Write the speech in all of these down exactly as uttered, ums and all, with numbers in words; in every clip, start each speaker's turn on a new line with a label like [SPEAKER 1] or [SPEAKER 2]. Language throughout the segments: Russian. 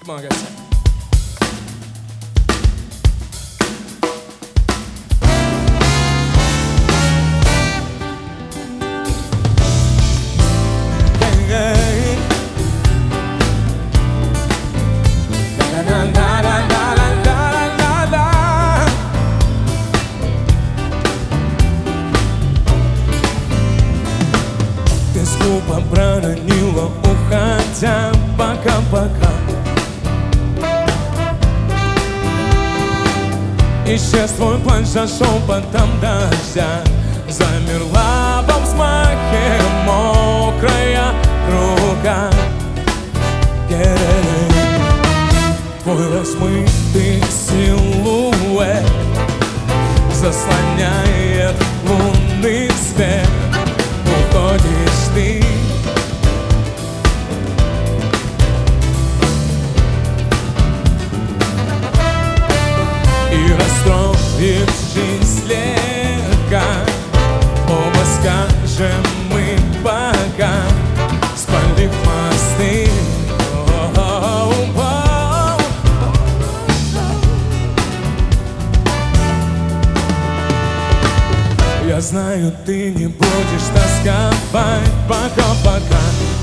[SPEAKER 1] Come on, guys.
[SPEAKER 2] Ты скупо проронила, уходя, пока-пока. Исчез твой плащ за шепотом дождя. Замерла во взмахе мокрая рука. Yeah. Твой размытый силуэт заслоняет лунный свет. Уходишь ты, и расстроившись слегка, оба скажем мы пока, спалив мосты. Я знаю, ты не будешь тосковать, пока-пока.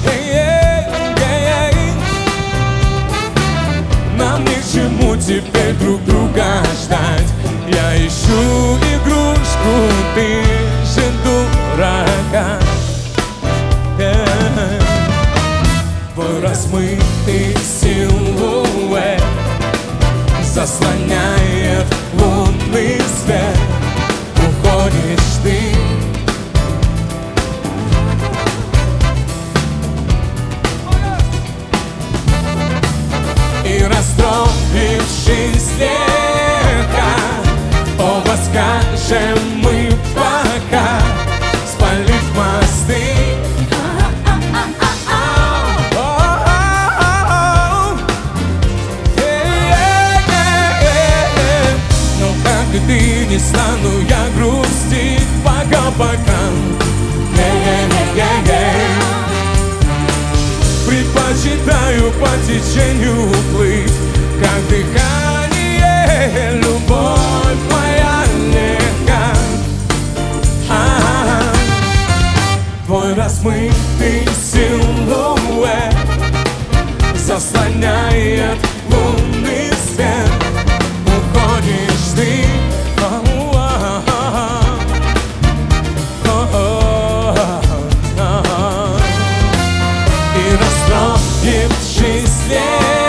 [SPEAKER 2] Нам ни к чему теперь друг друга ждать. Я ищу игрушку, ты же дурака. Твой размытый силуэт заслоняет лунный свет. Уходишь ты, и расстроившись слегка, оба скажем мы пока, спалив мосты. Но как и ты, не стану я грустить, пока-пока. Предпочитаю по течению плыть, как дыхание, любовь моя легка. А-а-а. Твой размытый силуэт заслоняет лунный свет. Уходишь ты, и расстроившись след.